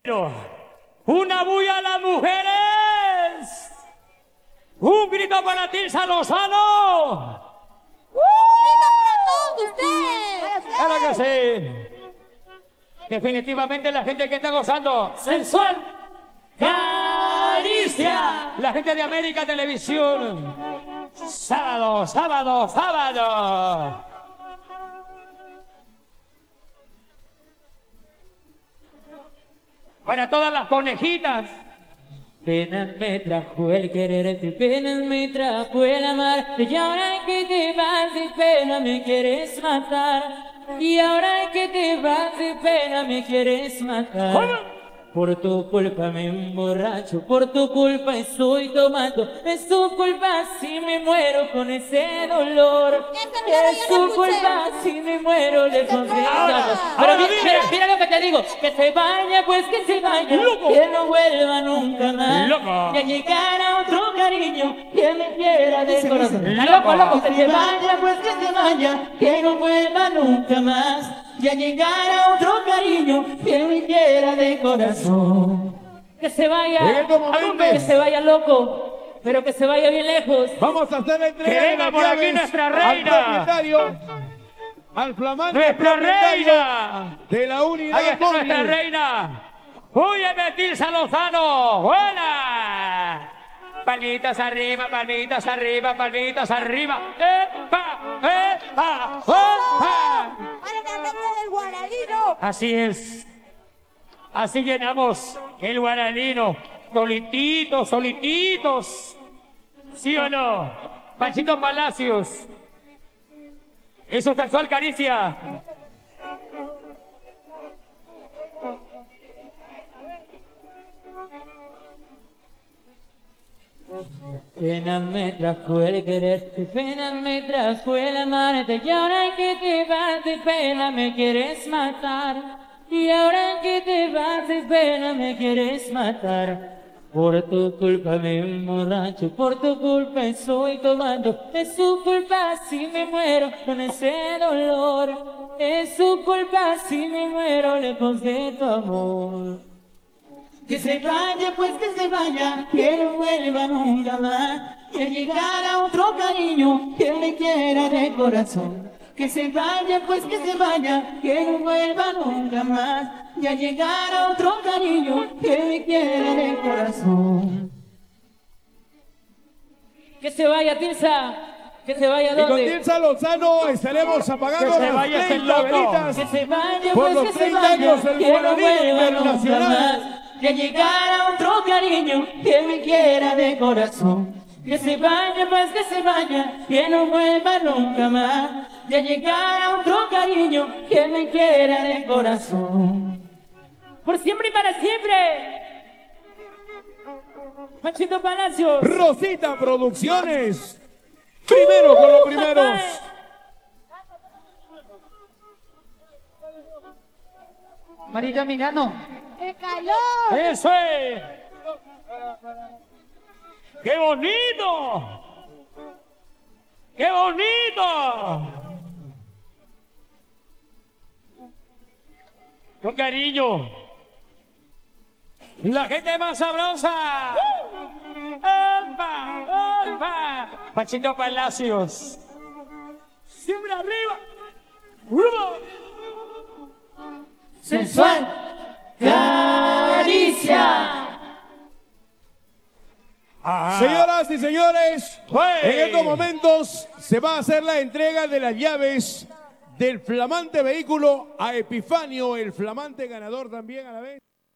Una bulla a las mujeres. Un grito para Tilsa Lozano. Claro que sí. Definitivamente la gente que está gozando. Sensual. Caricia. La gente de América Televisión. Sábado, sábado, sábado. Para todas las conejitas. Penas me trajo el quererte, penas me trajo el amarte, y ahora que te vas de pena me quieres matar, y ahora que te vas de pena me quieres matar. ¿Cómo? Por tu culpa me emborracho, por tu culpa estoy tomando, es tu culpa si me muero con ese dolor, es tu culpa si me muero lejos de casa. Pero mira lo que te digo, que se vaya pues que se vaya, ¡Loco! que no vuelva nunca más, ¡Loco! que llegara otro cariño que me quiera de corazón. ¡Loco! Loco, que se vaya pues que se vaya, que no vuelva nunca más, ya llegará otro cariño que me quiera de corazón. Que se vaya, que se vaya loco, pero que se vaya bien lejos. Vamos a hacer la entrega Que de venga las por aquí llaves nuestra al reina. propietario, al flamante ¡Nuestra propietario reina! de la unidad ¡Ahí está nuestra móvil. reina! ¡Óyeme, Tilsa Lozano! ¡Buena! Palmitas arriba, palmitas arriba, palmitas arriba. ¡Epa! ¡Epa! ¡Epa! ¡Para la reina del Guaralino! Así es. Así llenamos el Guaralino. Solititos, solititos. ¿Sí o no? Panchito Palacios. Eso sexual caricia. Penas me trajo el quererte, penas me trajo el amarte, y ahora que te vas de pena me quieres matar, y ahora que te vas de pena me quieres matar. Por tu culpa me emborracho, por tu culpa estoy tomando, es tu culpa si me muero con ese dolor, es tu culpa si me muero lejos de tu amor. Que se vaya, pues que se vaya, que no vuelva nunca más, que llegara otro cariño que me quiera de corazón. Que se vaya, pues que se vaya, que no vuelva nunca más, ya llegara otro cariño que me quiera de corazón. Que se vaya, Tilsa, que se vaya Y con donde. Tilsa Lozano estaremos apagando Que se vaya las ese 30 loco. velitas Que se vaya, por pues los que se 30 vaya, años del que no Guaralino vuelva nunca Internacional. más, que llegara otro cariño que me quiera de corazón. Que se vaya, pues que se vaya, que no vuelva nunca más, ya llegara otro cariño que me quiera de corazón. Por siempre y para siempre. Panchito Palacios. Rosita Producciones. Primero con los primeros. Marita Milano. ¡El calor! ¡Eso es! ¡Qué bonito! ¡Qué bonito! ¡Con cariño! ¡La gente más sabrosa! ¡Opa! ¡Opa! Panchito Palacios. ¡Siempre arriba! Sensual. Caricia. Señoras y señores, ¡Hey! en estos momentos se va a hacer la entrega de las llaves del flamante vehículo a Epifanio, el flamante ganador también a la vez.